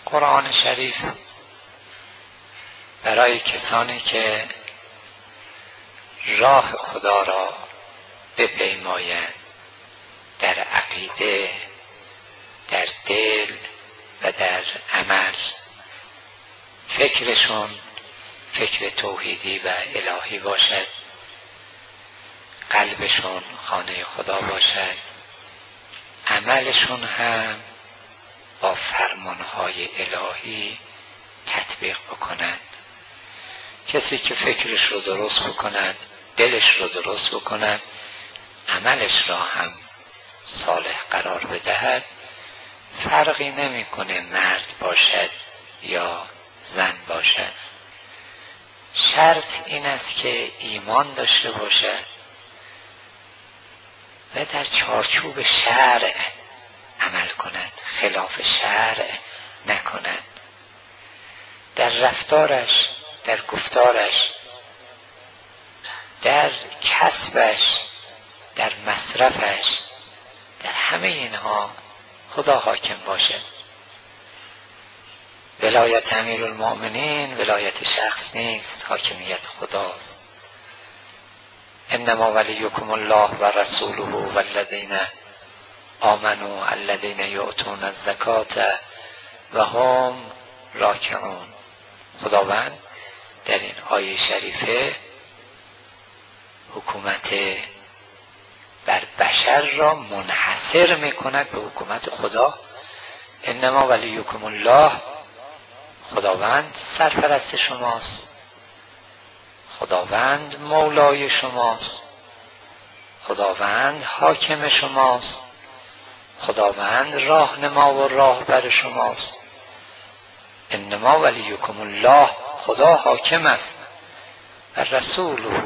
قرآن شریف برای کسانی که راه خدا را بپیمایند در عقیده، در دل و در عمل، فکرشون فکر توحیدی و الهی باشد، قلبشون خانه خدا باشد، عملشون هم با فرمانهای الهی تطبیق بکند. کسی که فکرش رو درست بکند، دلش رو درست بکند، عملش را هم صالح قرار بدهد، فرقی نمیکنه مرد باشد یا زن باشد. شرط این است که ایمان داشته باشد و در چارچوب شرع عمل کند، خلاف شرع نکند. در رفتارش، در گفتارش، در کسبش، در مصرفش، در همه اینها خدا حاکم باشد. ولایت امیرالمؤمنین ولایت شخص نیست، حاکمیت خداست. انما ولیکم الله و رسوله والذین آمنوا الذین یؤتون الزکاة و هم راکعون. خداوند در این آیه شریفه حکومت بر بشر را منحصر میکند به حکومت خدا. انما ولیکم الله، خداوند سرپرست شماست، خداوند مولای شماست، خداوند حاکم شماست، خداوند راهنما و راهبر شماست. انما ولیکم الله، خدا حاکم است. و رسوله،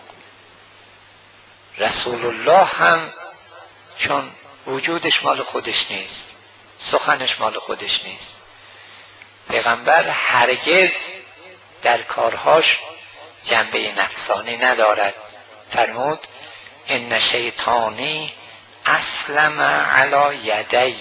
رسول الله هم چون وجودش مال خودش نیست، سخنش مال خودش نیست، پیغمبر هرگز در کارهاش جنبه نفسانی ندارد. فرمود ان شیطانی اسلم علی یدی،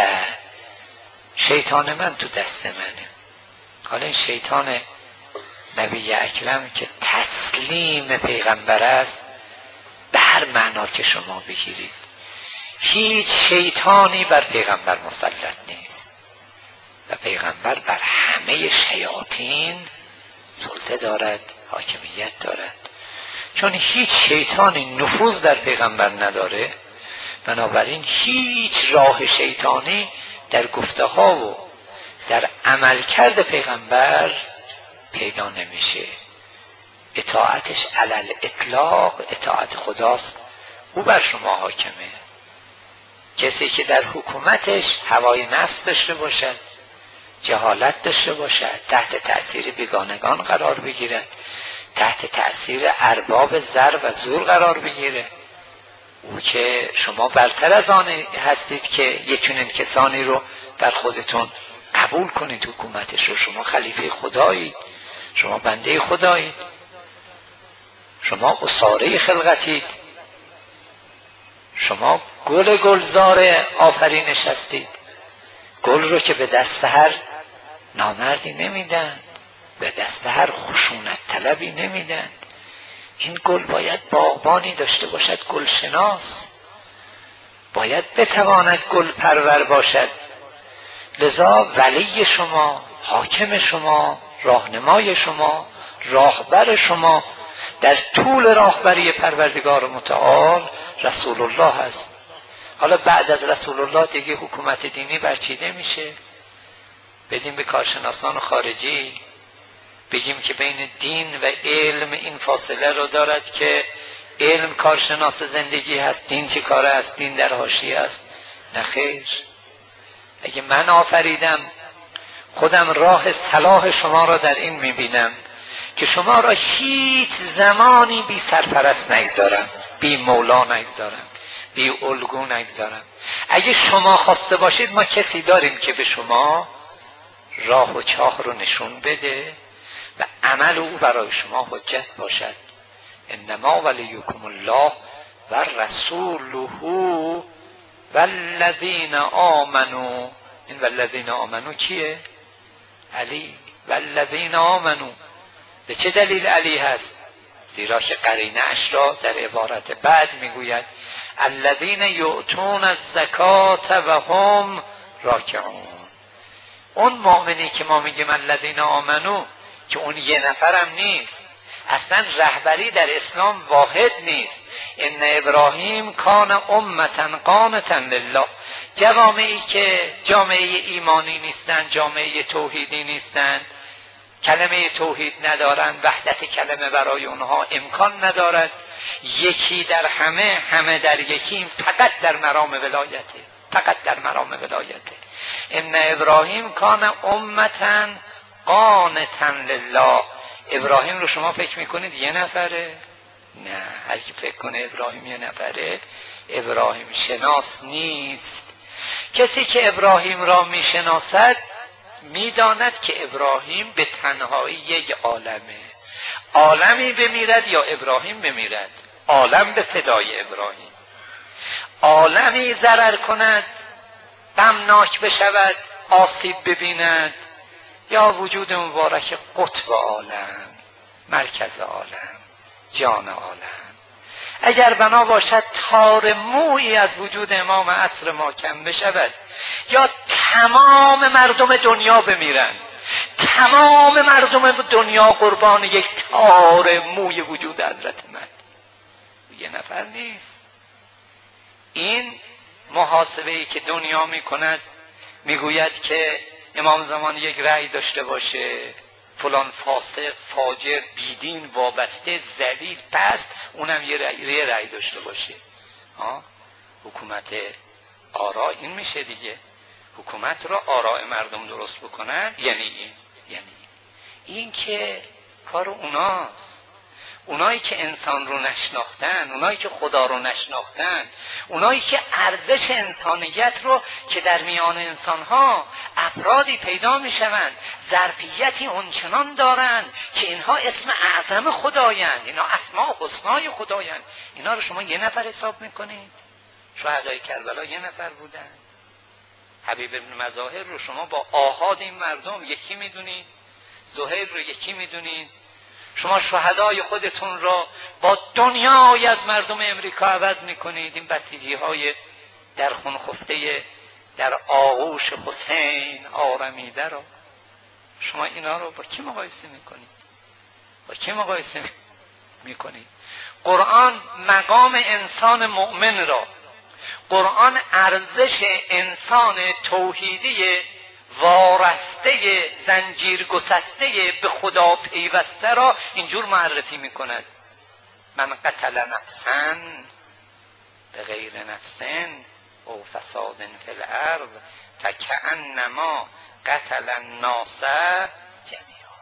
شیطان من تو دست منه. حالا این شیطان نبی اکرم که تسلیم پیغمبر است، به هر معنا که شما بگیرید، هیچ شیطانی بر پیغمبر مسلط نیست و پیغمبر بر همه شیاطین سلطه دارد، حاکمیت دارد. چون هیچ شیطانی نفوذ در پیغمبر نداره، بنابراین هیچ راه شیطانی در گفته ها و در عملکرد پیغمبر پیدا نمیشه. اطاعتش علل اطلاق اطاعت خداست، او بر شما حاکمه. کسی که در حکومتش هوای نفس داشته باشد، جهالت داشته باشد، تحت تأثیر بیگانگان قرار بگیرد، تحت تأثیر ارباب زر و زور قرار بگیره، او که شما برتر از آن هستید که یچنین کسانی رو در خودتون قبول کنید حکومتش رو. شما خلیفه خدایید، شما بنده خدایید، شما اساره خلقتید، شما گلزار آفرینش هستید. گل رو که به دست هر نامردی نمیدن، به دست هر خشونت طلبی نمیدن. این گل باید باغبانی داشته باشد، گلشناس، باید بتواند گل پرور باشد. لذا ولی شما، حاکم شما، راهنمای شما، راهبر شما در طول راهبری پروردگار متعال رسول الله هست. حالا بعد از رسول الله دیگه حکومت دینی برچیده میشه. بدیم به کارشناسان خارجی بگیم که بین دین و علم این فاصله رو دارد که علم کارشناس زندگی هست، دین چه کاره است، دین در حاشیه است. نه خیر. اگه من آفریدم، خودم راه صلاح شما را در این میبینم که شما را هیچ زمانی بی سرپرست نگذارم، بی مولا نگذارم، بی الگو نگذارم. اگه شما خواسته باشید ما کسی داریم که به شما راه و چاه رو نشون بده و عمل او برای شما حجت باشد. انما ولیکم الله و رسوله والذین آمنوا. این والذین آمنوا کیه؟ علی والذین آمنو. به چه دلیل علی هست؟ زیرا که قرینه اش را در عبارت بعد میگوید الذین یؤتون الزکات و هم راکعون. اون مؤمنی که ما میگیم الذین آمنو که اون یه نفرم نیست، اصلا رهبری در اسلام واحد نیست. ان ابراهیم کان امتا قانتا لله. جوامعی که جامعه ایمانی نیستن، جامعه توحیدی نیستن، کلمه توحید ندارن، وحدت کلمه برای اونها امکان ندارد، یکی در همه، همه در یکی، فقط در مرام ولایته، فقط در مرام ولایته. ان ابراهیم کان امتا قانتا لله. ابراهیم رو شما فکر میکنید یه نفره؟ نه، هر کی فکر کنه ابراهیم یه نفره ابراهیم شناس نیست. کسی که ابراهیم را میشناسد میداند که ابراهیم به تنهایی یک عالمه. عالمی بمیرد یا ابراهیم بمیرد، عالم به فدای ابراهیم. عالمی ضرر کند، غمناک بشود، آسیب ببیند، یا وجود مبارک قطب عالم، مرکز عالم، جان عالم. اگر بنا باشد تار مویی از وجود امام عصر ما کم بشود یا تمام مردم دنیا بمیرند، تمام مردم دنیا قربان یک تار موی وجود حضرت من، یه نفر نیست. این محاسبه‌ای که دنیا میکند، میگوید که امام زمان یک رأی داشته باشه، فلان فاسق، فاجر، بیدین، وابسته، ذلیل، پست، اونم یه رأی داشته باشه. حکومت آرا این میشه دیگه. حکومت را آراء مردم درست بکنن، یعنی این که کار اوناست. اونایی که انسان رو نشناختن، اونایی که خدا رو نشناختن، اونایی که ارزش انسانیت رو که در میان انسانها افرادی پیدا میشوند، ظرفیتی اونچنان دارند که اینها اسم اعظم خدایند، اینا اسماء حسنای خدایند، اینا رو شما یه نفر حساب میکنید؟ شهدای کربلا یه نفر بودن. حبیب ابن مظاهر رو شما با آحاد این مردم یکی میدونید، زهیر رو یکی میدونید. شما شهدای خودتون را با دنیای از مردم امریکا عوض میکنید. این بسیجی های در خون خفته در آغوش حسین آرمیده را شما اینا رو با کی مقایسه میکنید؟ با کی مقایسه میکنید؟ قرآن مقام انسان مؤمن را، قرآن ارزش انسان توحیدی وارسته زنجیر گسسته به خدا پیوسته را اینجور معرفی میکند. من قتل نفسا به غیر نفس او فساد فی الارض فکأنما قتل الناس جمیعا.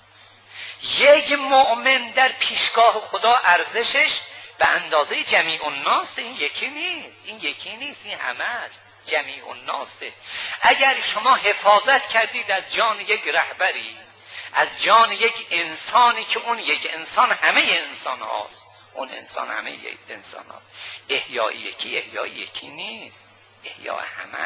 یک مؤمن در پیشگاه خدا ارزشش به اندازه جمیع الناس. این یکی نیست، این همه است. جمیع الناس. اگر شما حفاظت کردید از جان یک رهبری، از جان یک انسانی که اون یک انسان همه انسان هاست، اون انسان همه یک انسان هاست، احیای یکی نیست، احیا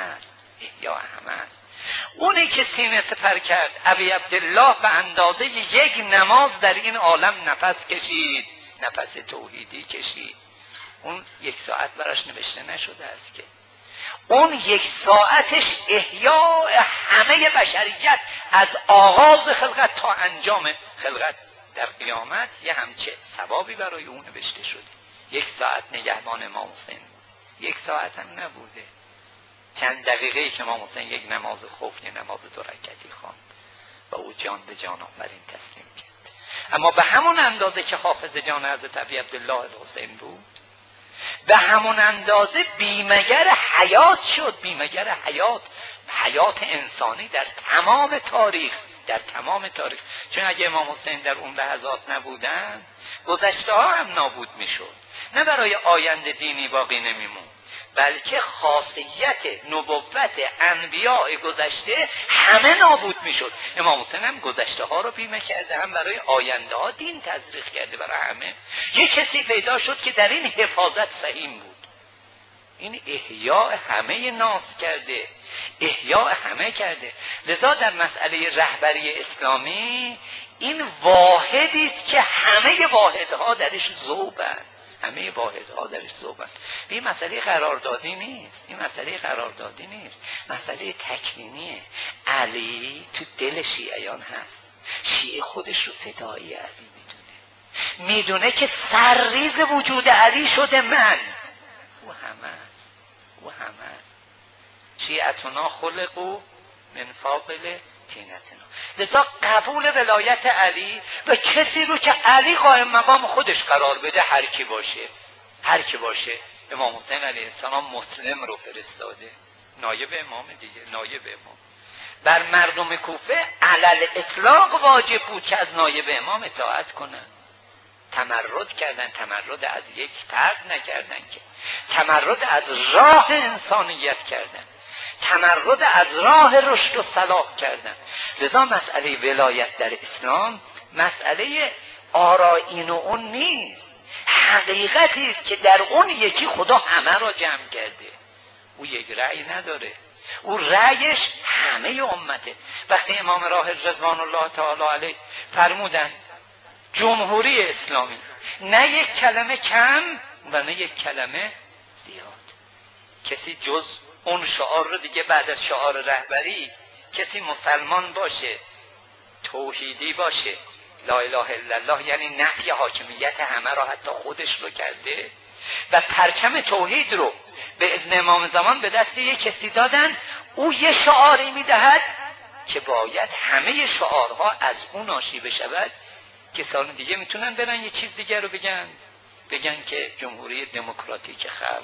همه است. اونی که سینه سپر کرد، ابی عبدالله، به اندازه یک نماز در این عالم نفس کشید، نفس توحیدی کشید. اون یک ساعت براش نوشته نشده است که اون یک ساعتش احیاء همه بشریت از آغاز خلقت تا انجام خلقت در قیامت یه همچه ثوابی برای اون نوشته شده. یک ساعت نگهبان امام حسین، یک ساعت هم نبوده، چند دقیقه که امام حسین یک نماز خوف، یک نماز 2 رکعتی خواند و او جان به جان آفرین تسلیم کرد. اما به همون اندازه که حافظ جان حضرت ابی عبدالله الحسین بود، به همون اندازه بیمگر حیات شد. بیمگر حیات انسانی در تمام تاریخ. چون اگه امام حسین در اون لحظات نبودن، گذشته ها هم نابود میشد. نه برای آینده دینی باقی نمیموند، بلکه خاصیت نبوت انبیاء گذشته همه نابود میشد. امام حسین هم گذشته ها رو بیمه کرده، هم برای آینده ها دین تزریق کرده برای همه. یک کسی پیدا شد که در این حفاظت سهیم بود. این احیاء همه ناس کرده، احیاء همه کرده. لذا در مسئله رهبری اسلامی این واحدی است که همه واحدها درش ذوبند، همه واحدها درش ذوبند. این مسئله قراردادی نیست، این مسئله قراردادی نیست، مسئله تکوینیه. علی تو دل شیعیان هست، شیعه خودش رو فدایی علی میدونه که سرریز وجود علی شده من. او همه است، او همه است. شیعتنا خلقو من فاضل طینتنا. لذا قبول ولایت علی و کسی رو که علی قائم مقام خودش قرار بده، هر کی باشه، هر کی باشه. امام حسین علیه السلام مسلم رو فرستاده، نایب امام دیگه، نایب امام. بر مردم کوفه علل اطلاق واجب بود که از نایب امام اطاعت کنن. تمرد کردن، تمرد از یک فرد نکردن، که تمرد از راه انسانیت کردن، تمرد از راه رشد و صلاح کردن. لذا مسئله ولایت در اسلام مسئله آرائین و اون نیست، حقیقتی است که در اون یکی خدا همه را جمع کرده. او یک رأی نداره، او رأیش همه امته. وقتی امام راحل رضوان الله تعالی علیه فرمودن جمهوری اسلامی، نه یک کلمه کم و نه یک کلمه زیاد. کسی جز اون شعار رو دیگه بعد از شعار رهبری، کسی مسلمان باشه، توحیدی باشه، لا اله الا الله، یعنی نفی حاکمیت همه را حتی خودش رو کرده و پرچم توحید رو به اذن امام زمان به دست یک کسی دادن، او یه شعاری میدهد که باید همه شعارها از اون ناشی بشود. کسان دیگه میتونن برن یه چیز دیگه رو بگن که جمهوری دموکراتیک خلق،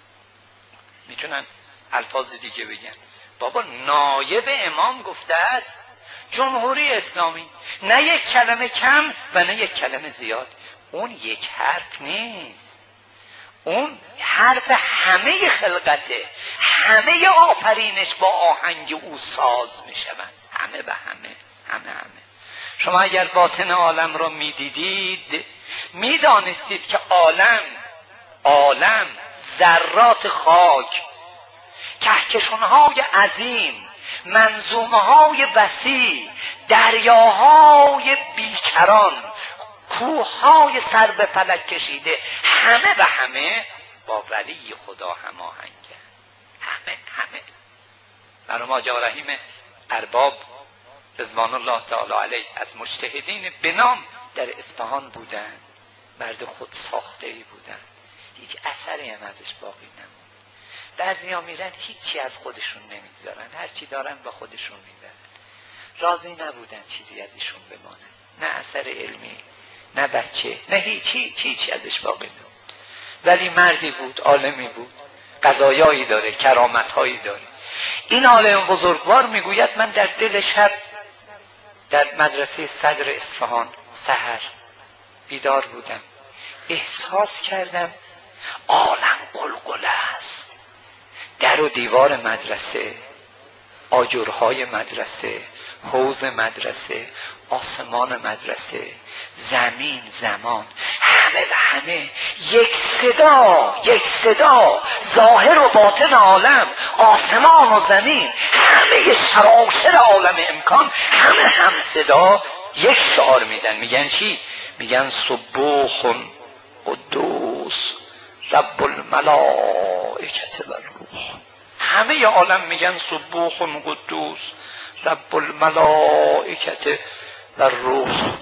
میتونن الفاظ دیگه بگن. بابا نایب امام گفته است جمهوری اسلامی، نه یک کلمه کم و نه یک کلمه زیاد. اون یک حرف نیست، اون حرف همه خلقته، همه آفرینش با آهنگ او ساز میشوند، همه به همه، همه همه. شما اگر باطن عالم را میدیدید میدانستید که عالم ذرات خاک، کهکشان‌های عظیم، منظومه‌های وسیع، دریاهای بیکران، کوه‌های سر به فلک کشیده، همه به همه با ولی خدا هماهنگه. همه برای ماجا رحیم ارباب رضوان الله تعالی علیه از مجتهدین به نام در اصفهان بودند، مرد خود ساخته ای بودند، هیچ اثری هم ازش باقی نموند. بعضیا میرن هیچی از خودشون نمیذارن، هرچی دارن با خودشون میبرن، راضی نبودن چیزی ازشون بمانه، نه اثر علمی، نه بچه، نه هیچی ازش باقی نموند. ولی مردی بود، عالمی بود، قضایایی داره، کرامتهایی داره. این عالم بزرگوار میگوید من در دل شب در مدرسه صدر اصفهان سحر بیدار بودم، احساس کردم عالم قلقله است. در و دیوار مدرسه، آجرهای مدرسه، حوض مدرسه، آسمان مدرسه، زمین، زمان، همه به همه، یک صدا، ظاهر و باطن عالم، آسمان و زمین، همه سراسر عالم امکان، همه هم صدا یک شعار میدن. میگن چی؟ میگن سبوح قدوس رب الملائکه و الروح. همه عالم میگن سبوح قدوس رب الملائکه و الروح.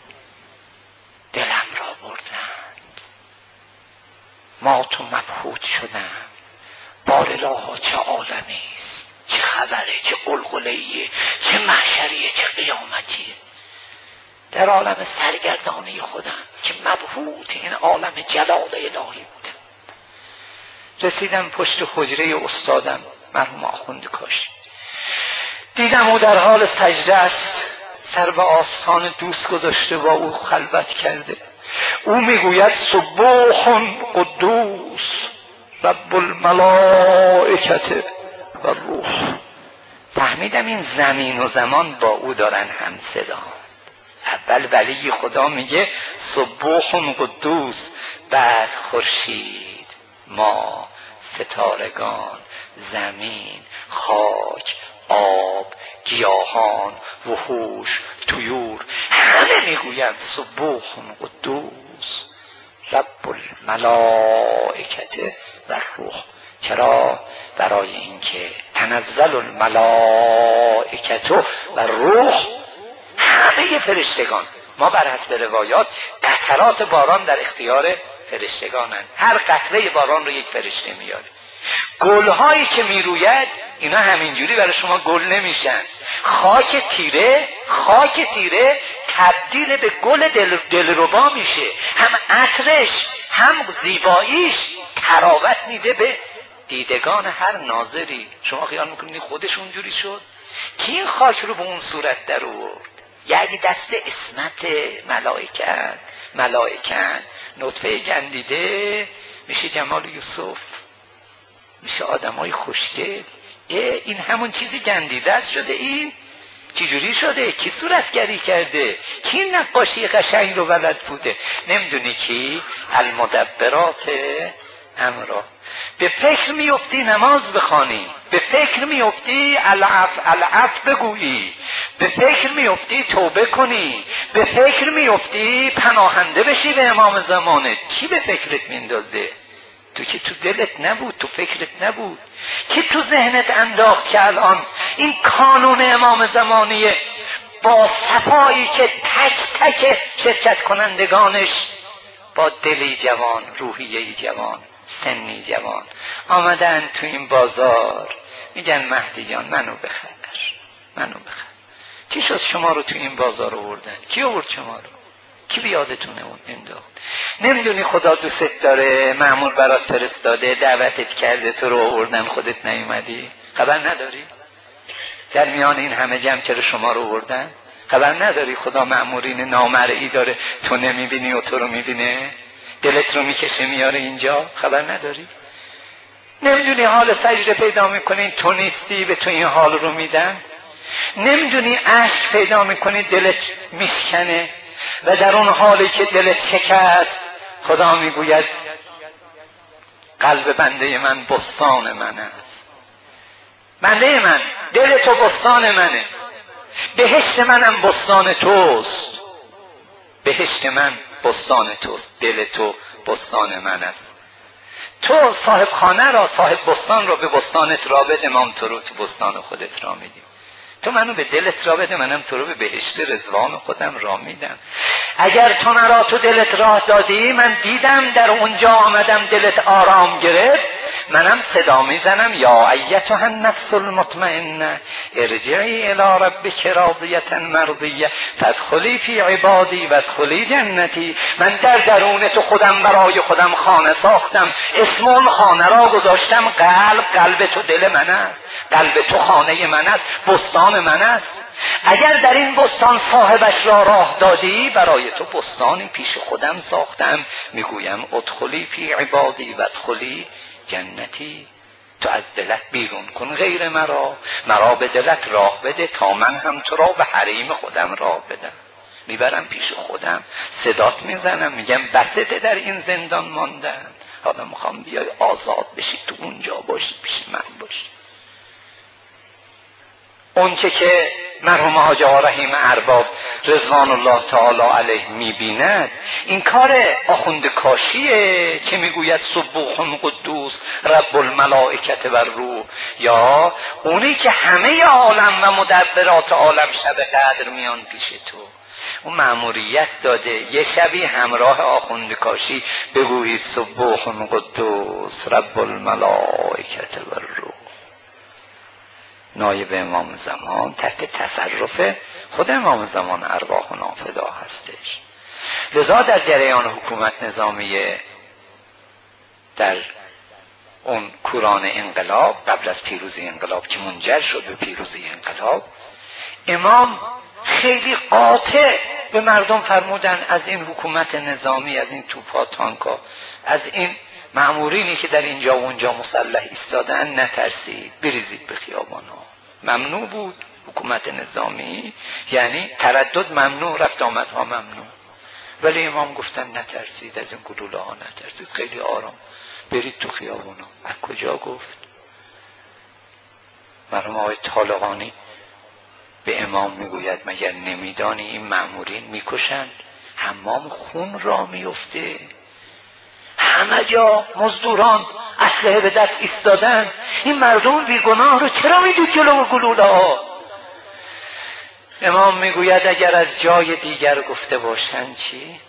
دلم را بردند، ما تو مبهوت شدم. بار الها چه عالمی است، چه خبره، چه قلقله‌ایه، چه محشریه، چه قیامتیه. در عالم سرگردانی خودم که مبهوت این عالم جلال الهی بودم. رسیدم پشت حجره استادم مرحوم آخوند کاشی، دیدم او در حال سجده است، سر به آستان دوست گذاشته، با او خلوت کرده. او میگوید سبوح قدوس رب الملائکه و الروح. فهمیدم این زمین و زمان با او دارن هم صدا. اول ولی خدا میگه سبوح قدوس، بعد خورشید، ما، ستارگان، زمین، خاک، آب، گیاهان، وحوش، طیور، همه میگویند سبوح قدوس رب الملائکه و روح. چرا؟ برای اینکه تنزل الملائکه و روح، همه فرشتگان، ما بر حسب روایات قطرات باران در اختیار فرشتگانند، هر قطره باران رو یک فرشته میاره. گلهایی که میروید اینا همینجوری برای شما گل نمیشن. خاک تیره تبدیل به گل دلربا میشه، هم عطرش هم زیباییش تراوت میده به دیدگان هر ناظری. شما خیال میکنید خودش اونجوری شد؟ کی این خاک رو به اون صورت در آورد؟ یعنی دست عصمت ملائکن نطفه گندیده میشه جمال یوسف، میشه آدمای خوشگل. این همون چیزی گندیده است شده. این چجوری شده؟ کی صورتگری کرده؟ کی نقاشی قشنگ رو بلد بوده؟ نمیدونی کی؟ المدبرات امرا. به فکر میفتی نماز بخوانی، به فکر میفتی العف بگویی، به فکر میفتی توبه کنی، به فکر میفتی پناهنده بشی به امام زمانت. کی به فکرت میندازه؟ تو که تو دلت نبود، تو فکرت نبود. کی تو ذهنت انداخت که الان این کانون امام زمانیه با صفایی که تک تک شرکت کنندگانش با دلی جوان، روحیه‌ای جوان، سنی جوان آمدن تو این بازار میگن مهدی جان منو بخر. چی شد شما رو تو این بازار آوردن؟ کی آورد شما رو؟ کی بیادتونه اون انداخت؟ نمیدونی خدا دوست داره، مأمور برات فرستاده، دعوتت کرده، تو رو آوردن، خودت نیومدی؟ خبر نداری؟ در میان این همه جمع چرا شما رو آوردن؟ خبر نداری خدا مأمورین نامرئی داره، تو نمیبینی و تو رو میبینه؟ دلت رو میکشه میاره اینجا؟ خبر نداری؟ نمیدونی حال سجده پیدا میکنی تو نیستی، به تو این حال رو میدن؟ نمیدونی عشق پیدا میکنی دلت میشکنه و در اون حالی که دلت شکست خدا میگوید قلب بنده من بستان من است. بنده من، دل تو بستان منه، بهشت منم بستان توست. بهشت من بستان توست، دل تو بستان من است. تو صاحب خانه را، صاحب بستان را به بستانت را بده، من تو رو تو بستان خودت را میدیم. تو منو به دلت را بده، منم تو رو به بهشت رضوان خودم را میدم. اگر تو مرا تو دلت راه دادی، من دیدم در اونجا آمدم دلت آرام گرفت، منم صدا میزنم یا ایتها النفس المطمئنه ارجعی الی ربک راضیه مرضیه فادخلی فی عبادی وادخلی جنتی. من در درون تو خودم برای خودم خانه ساختم، اسم اون خانه را گذاشتم قلب. قلب تو دل من است، قلب تو خانه من است، بستان من است. اگر در این بستان صاحبش را راه دادی، برای تو بستانی پیش خودم ساختم، میگویم ادخلی فی عبادی و ادخلی جنتی. تو از دلت بیرون کن غیر مرا به دلت راه بده تا من هم تو را به حریم خودم راه بدم. میبرم پیش خودم، صدات میزنم، میگم بسته در این زندان ماندن، حالا میخوام بیای آزاد بشی، تو اونجا باشی، پیش من باشی. اون که مرحوم حاج آقا رحیم ارباب رضوان الله تعالی علیه میبیند، این کار آخوند کاشیه که میگوید سبوح قدوس رب الملائکه و روح، یا اونی که همه عالم و مدبرات عالم شب قدر میان پیش تو. اون مأموریت داده یه شبی همراه آخوند کاشی بگویید سبوح قدوس رب الملائکه و روح. نایب امام زمان تحت تصرف خود امام زمان ارواحنا فدا هستش. لذا در جریان حکومت نظامیه در اون کوران انقلاب، قبل از پیروزی انقلاب که منجر شد به پیروزی انقلاب، امام خیلی قاطع به مردم فرمودن از این حکومت نظامی، از این توپا تانکا، از این مأمورینی که در اینجا و اونجا مسلح ایستادن نترسید، بریزید به خیابان‌ها. ممنوع بود حکومت نظامی، یعنی تردد ممنوع، رفت آمدها ممنوع. ولی امام گفتن نترسید، از این گلوله ها نترسید، خیلی آرام برید تو خیابونا. از کجا گفت؟ مرحوم آقای طالقانی به امام میگوید مگر نمیدانی این مأمورین میکشند؟ حمام خون را میفته، همه جا مزدوران اسلحه به دست ایستادن، این مردم بیگناه رو چرا میدید جلو گلوله ها؟ امام میگوید اگر از جای دیگر گفته باشن چی؟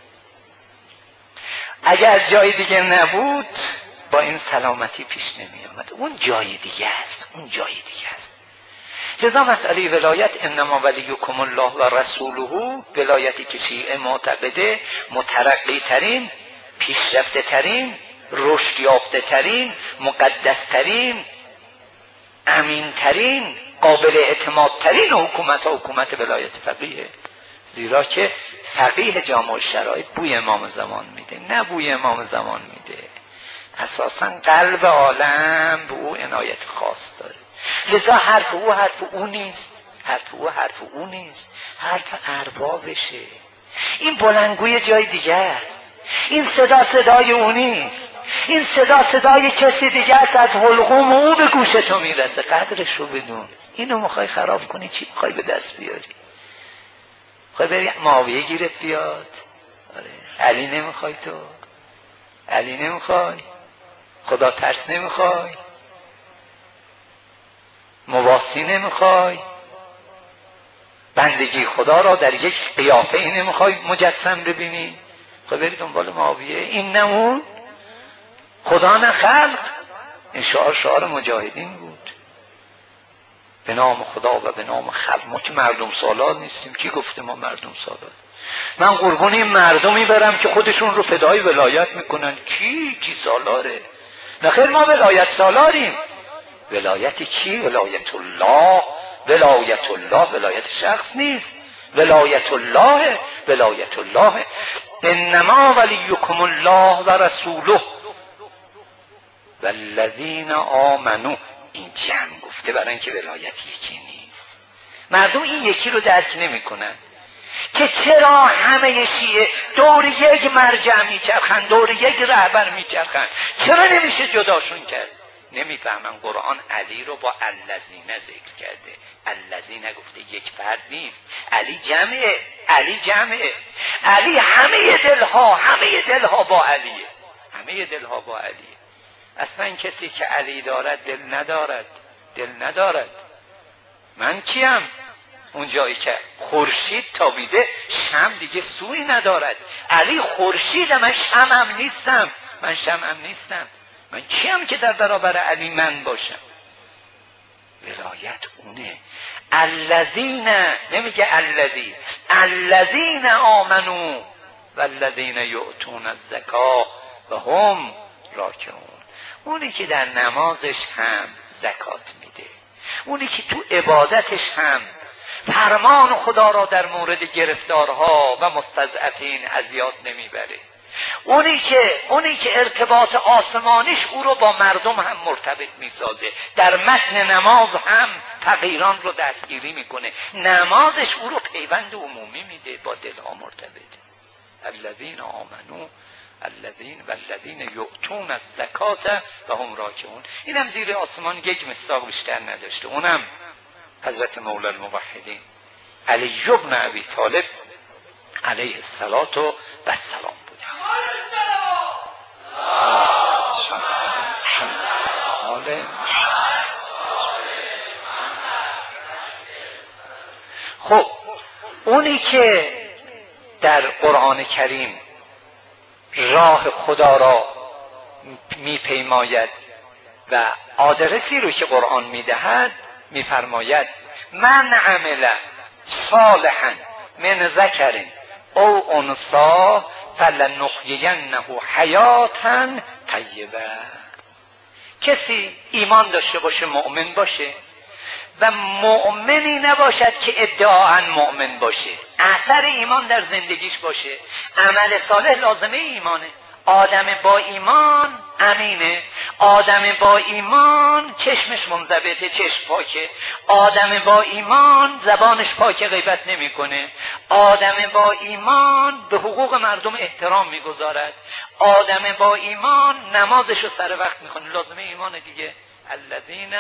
اگر جای دیگر نبود با این سلامتی پیش نمی آمد. اون جای دیگه است، اون جای دیگه است. لذا مسئله ولایت انما ولیکم الله و رسوله، ولایتی که شیعه معتقده مترقی ترین، پیشرفته ترین، رشد یافته ترین، مقدس ترین، امین ترین، قابل اعتماد ترین حکومت ولایت فقیه. زیرا که فقیه جامع الشرایط بوی امام زمان میده، نه بوی امام زمان میده، اساسا قلب عالم به او عنایت خاص داره. لذا حرف او حرف او نیست، حرف او حرف او نیست، حرف اربابشه. این بلندگوی جای دیگه است، این صدا صدای او نیست، این صدا صدای کسی دیگه است، از حلقوم او به گوش تو میرسه. قدرش رو بدون. اینو میخوای خراب کنی، چی میخوای به دست بیاری؟ میخوای بری معاویه گیرت بیاد؟ آره. علی نمیخوای تو؟ علی نمیخوای؟ خدا ترس نمیخوای؟ مواسی نمیخوای؟ بندگی خدا را در یک قیافه ای نمیخوای مجسم ببینی؟ خب بری دنبال معاویه. این نه اون؟ خدا نه خلق. این شعار مجاهدین بود. به نام خدا و به نام خلق. ما که مردم سالار نیستیم. کی گفته ما مردم سالار؟ من قربون این مردمی برم که خودشون رو فدای ولایت میکنن. کی سالاره؟ نخیر، ما ولایت سالاریم. ولایت کی؟ ولایت الله. ولایت الله ولایت شخص نیست، ولایت الله. ولایت الله انما ولیکم الله و رسوله والذین آمنوا. این جمع گفته برای اینکه ولایت یکی نیست. مردم این یکی رو درک نمی کنن که چرا همه شیعه دور یک مرجع میچرخن، دور یک رهبر میچرخن، چرا نمیشه جداشون کرد؟ نمیفهمن قرآن علی رو با الذین ذکر کرده. الذین گفته یک فرد نیست، علی جمعه، علی جمعه، علی همه دلها با علیه، همه دلها با علیه. اصلا کسی که علی دارد دل ندارد. من کیم؟ اون جایی که خورشید تابیده شمع دیگه سوی ندارد. علی خورشید، من شمعم نیستم، من کیم که در برابر علی من باشم؟ ولایت اونه. الذین، نمیگه الذی، الذین آمنو والذین یؤتون الزکاة و هم راکعون. اونی که در نمازش هم زکات میده، اونی که تو عبادتش هم فرمان خدا را در مورد گرفتارها و مستضعفین اذیت نمیبره، اونی که ارتباط آسمانیش او رو با مردم هم مرتبط میسازه، در متن نماز هم فقیران رو دستگیری میکنه، نمازش او رو پیوند عمومی میده، با دلها مرتبطه. الذین آمنو والذین یؤتون الزکاة و هم راکعون. اینم زیر آسمان یک مصداق بیشتر نداشته. اونم حضرت مولا الموحدین علی بن ابی طالب علیه الصلاة و السلام بود. خب اونی که در قرآن کریم راه خدا را میپیماید و آدرسی رو که قرآن میدهد میفرماید من عمل صالحا من ذکر او انثی فلنحیینه حیاتا طیبه. کسی ایمان داشته باشه، مؤمن باشه و مؤمنی نباشد که ادعااً مؤمن باشه، اثر ایمان در زندگیش باشه. عمل صالح لازمه ایمانه. آدم با ایمان امینه، آدم با ایمان چشمش منضبطه، چشم پاکه، آدم با ایمان زبانش پاکه، غیبت نمیکنه، آدم با ایمان به حقوق مردم احترام میگذارد، آدم با ایمان نمازش رو سر وقت میخونه. لازمه ایمان دیگه. الذین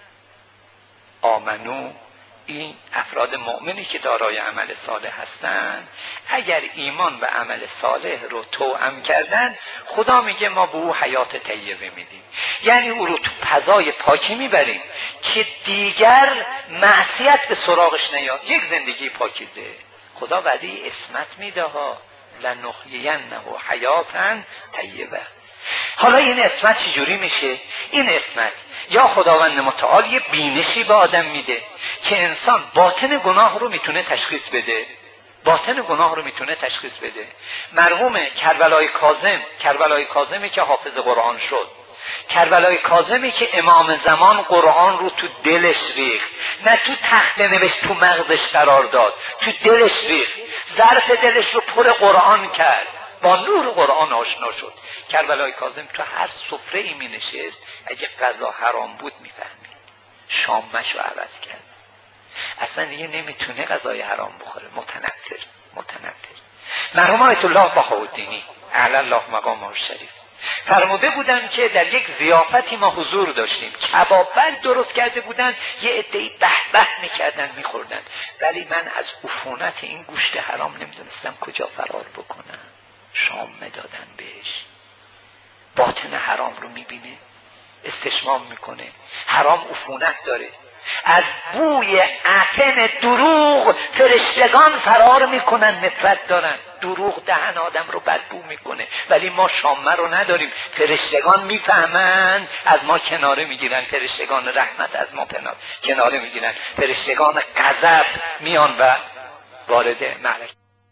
آمنو، این افراد مؤمنی که دارای عمل صالح هستند، اگر ایمان و عمل صالح رو توأم کردن، خدا میگه ما به او حیات طیبه میدیم، یعنی او رو تو فضای پاکی میبریم که دیگر معصیت به سراغش نیاد، یک زندگی پاکیزه. خدا وعده عصمت میده ها، لنحیینه حیاتا طیبه. حالا این عصمت چجوری میشه؟ این عصمت یا خداوند متعال یه بینشی به آدم میده که انسان باطن گناه رو میتونه تشخیص بده، باطن گناه رو میتونه تشخیص بده. مرحوم کربلای کاظمی که حافظ قرآن شد، کربلای کاظمی که امام زمان قرآن رو تو دلش ریخت، نه تو تخت نوشت، تو مغزش قرار داد، تو دلش ریخت، ظرف دلش رو پر قرآن کرد، با نور قرآن آشنا شد. کربلای کاظم تو هر سفره ای می نشست، اگه غذا حرام بود می فهمید، شامش رو عوض کرد، اصلا دیگه نمیتونه غذای حرام بخوره. متنفر. مرحوم آیت الله بهاءالدینی اعلی الله مقامه الشریف فرموده بودن که در یک ضیافتی ما حضور داشتیم، کباب برگ درست کرده بودن، یه عده‌ای به به میکردن میخوردن، ولی من از عفونت این گوشت حرام نمیدونستم کجا فرار بکنم. شام دادن بهش، باطن حرام رو میبینه، استشمام میکنه، حرام عفونت داره، از بوی عفن دروغ فرشتگان فرار میکنن، نفرت دارن. دروغ دهن آدم رو بدبو میکنه، ولی ما شامه رو نداریم، فرشتگان میفهمن، از ما کناره میگیرن، فرشتگان رحمت از ما کناره میگیرن، فرشتگان غضب میان و وارد معرکه.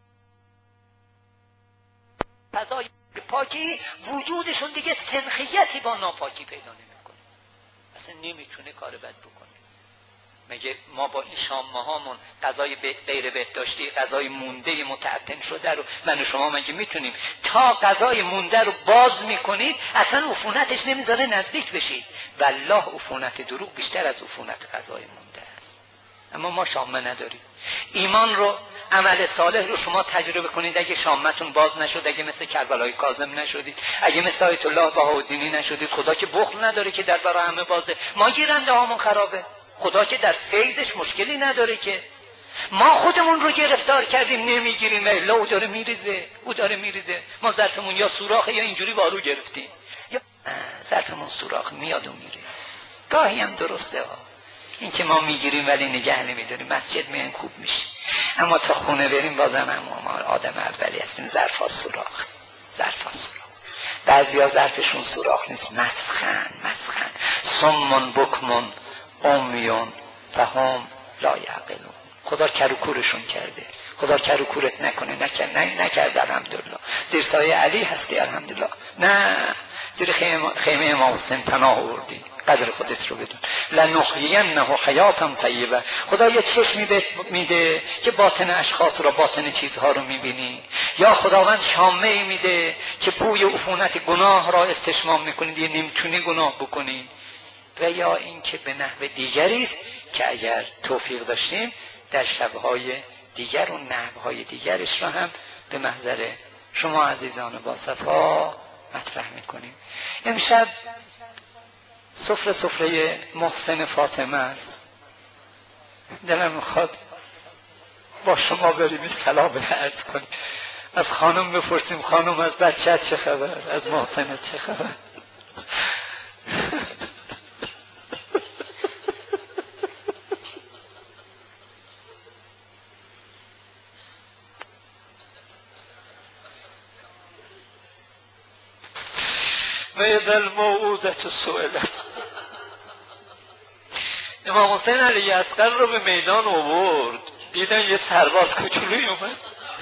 فضای پاکی وجودشون دیگه سنخیتی با ناپاکی پیدا نمیکنه، اصلا نمیتونه کار بد بکنه. مگه ما با این شامه هامون غذای غیر بهداشتی، غذای مونده متعفن شده رو من و شما مگه میتونیم تا غذای مونده رو باز میکنید اصلا عفونتش نمیذاره نزدیک بشید؟ والله عفونت دروغ بیشتر از عفونت غذای مونده است. اما ما شامه نداریم. ایمان رو، عمل صالح رو شما تجربه کنید. اگه شامتون باز نشد، اگه مثل کربلای کاظم نشدید، اگه مثل آیت الله بهاءالدینی نشدید، خدا که بخل نداره که در برای همه بازه، ما گیرنده هامون خرابه، خدا که در فیضش مشکلی نداره که ما خودمون رو گرفتار کردیم نمیگیریم، الا او داره میریزه، ما ظرفمون یا سوراخه یا اینجوری بارو گرفتیم، یا ظرفمون سوراخ میاد و میره. گاهی هم درسته ها این که ما میگیریم ولی نگه نمیداریم، مسجد میایم خوب میشه، اما تا خونه بریم بازم ما آدم اولی هستیم، ظرفا سوراخ. بعضیا ظرفشون سوراخ نیست، مسخن صمون بکمون امیون فهم لا یعقلون. خدا کورشون کرده، خدا کورت نکنه، نکرد الحمدلله. زیر سایه علی هستی الحمدلله، نه زیر خیمه امام حسین پناه آوردی، قدر خودت رو بدون. لنحیینه حیاتا طیبه. خدا یه چشمی میده که باطن اشخاص رو، باطن چیزها رو میبینی، یا خداوند شامه میده که بوی عفونت گناه را استشمام میکنید، یه نمیتونی گناه بکنی، و یا این که به نحو دیگری است که اگر توفیق داشتیم در شبهای دیگر و نحوهای دیگرش را هم به محضر شما عزیزان با صفا مطرح میکنیم. امشب سفره محسن فاطمه است. دلم میخواد با شما بریم سلام عرض کنیم، از خانم بپرسیم خانم از بچه چه خبر، از محسن چه خبر. وَإِذَا الْمَوْءُودَةُ سُئِلَتْ. امام حسین علی اصغر رو به میدان آورد، دیدن یه سرباز کوچولوی اومد،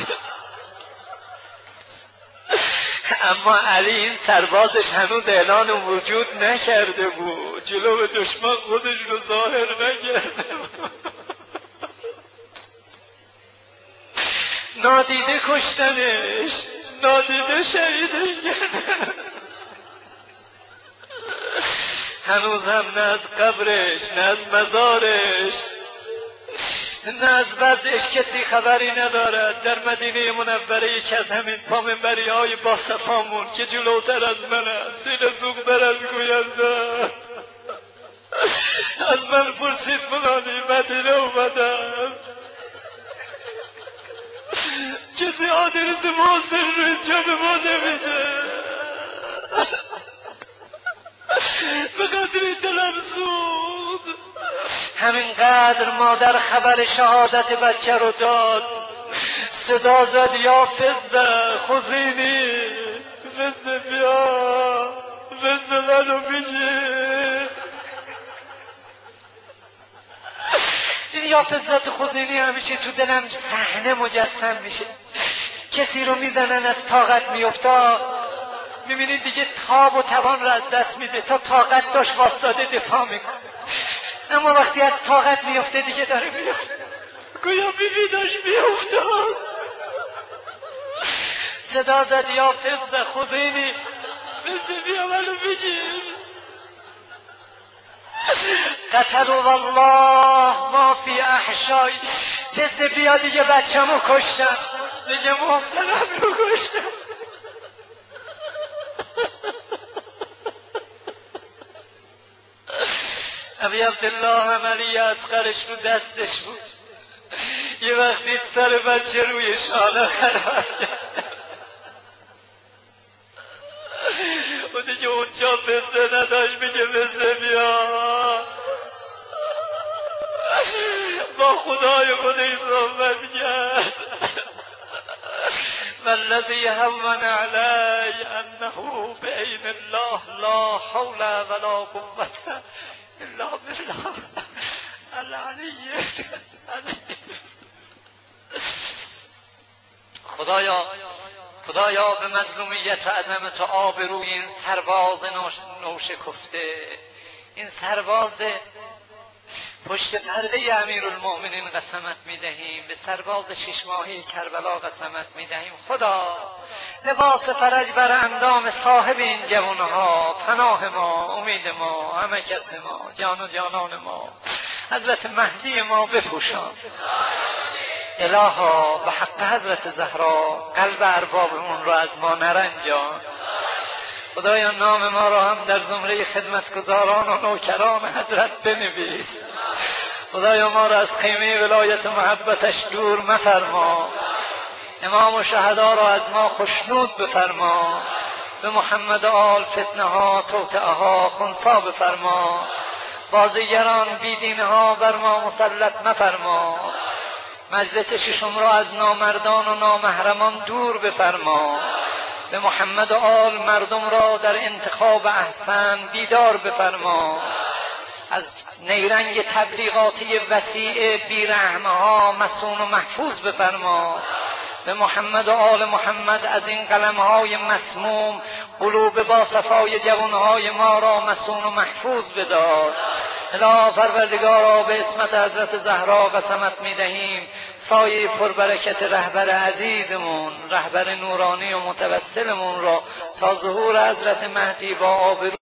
اما علی این سربازش هنوز اعلان وجود نکرده بود، جلو دشمن خودش رو ظاهر نکرده بود، نادیده کشتنش، نادیده شهیدش کردن. هنوز هم نه از قبرش، نه از مزارش، نه از وضعش کسی خبری ندارد. در مدینه منوره یکی از همین پامنبری های با صفامون که جلوتر از من است، سینه سوختر از گوینده، از من پرسید فلانی مدینه اومدم، کسی آدرس محسن رو اینجا به ما نمیده. به قدری دلم سود. همینقدر مادر خبر شهادت بچه رو داد، صدا زد یا فزه خزینی، فزه بیا، فزه منو بگیر. یا فزت خزینی همیشه تو دلم صحنه مجسم میشه. کسی رو میزنن از طاقت میفتا، میبینید دیگه تاب و توان رو از دست میده. تا طاقت داشت واسطاده دفاع میکنه، اما وقتی از طاقت میفته دیگه داره میفته، گویا بیبی داشت میفتاد. صدا زد یا فزه خزینی، فزه بیا منو بگیر. قتلوا والله ما فی احشای، فزه بیا دیگه بچه‌مو کشتن، دیگه محسنم رو کشتن. ابی عبدالله هم علی اصغرش رو دستش بود. یه وقتی سر بچه روی شانه قرار کرد و دیگه اونجا فزه نداشت، میگه فزه بیا. با خدای خودش صحبت کرد. والذی هون علی انه بعین الله لا حول ولا قوة الا بالله العلی. خدایا به مظلومیت و عظمت و آبروی این سرباز نوشکفته، این سرباز پشت پرده امیرالمؤمنین قسمت میدهیم، به سرباز 6 ماهه کربلا قسمت میدهیم. خدا لباس فرج بر اندام صاحب این جوانها، پناه ما، امید ما، همه کس ما، جان و جانان ما، حضرت مهدی ما بپوشان. الها به حق حضرت زهرا قلب اربابمون رو از ما نرنجان. خدایا نام ما را هم در زمره خدمتگزاران و نوکران حضرت بنویس. خدایا ما را از خیمه ولایت و محبتش دور مفرما. امام و شهدا را از ما خشنود بفرما. به محمد آل فتنه ها توطئه ها خنثی بفرما. بازیگران بیدینه ها بر ما مسلط مفرما. مجلس ششم را از نامردان و نامحرمان دور بفرما. به محمد و آل مردم را در انتخاب احسن بیدار بفرما. از نیرنگ تبلیغاتی وسیع بیرحمها مسون و محفوظ بفرما. به محمد و آل محمد از این قلمهای مسموم قلوب با صفای جوانهای ما را مسون و محفوظ بدار. الها پروردگارا به اسمت حضرت زهرا قسمت میدهیم سایه پربرکت رهبر عزیزمون، رهبر نورانی و متوسلمون را تا ظهور حضرت مهدی با آبرو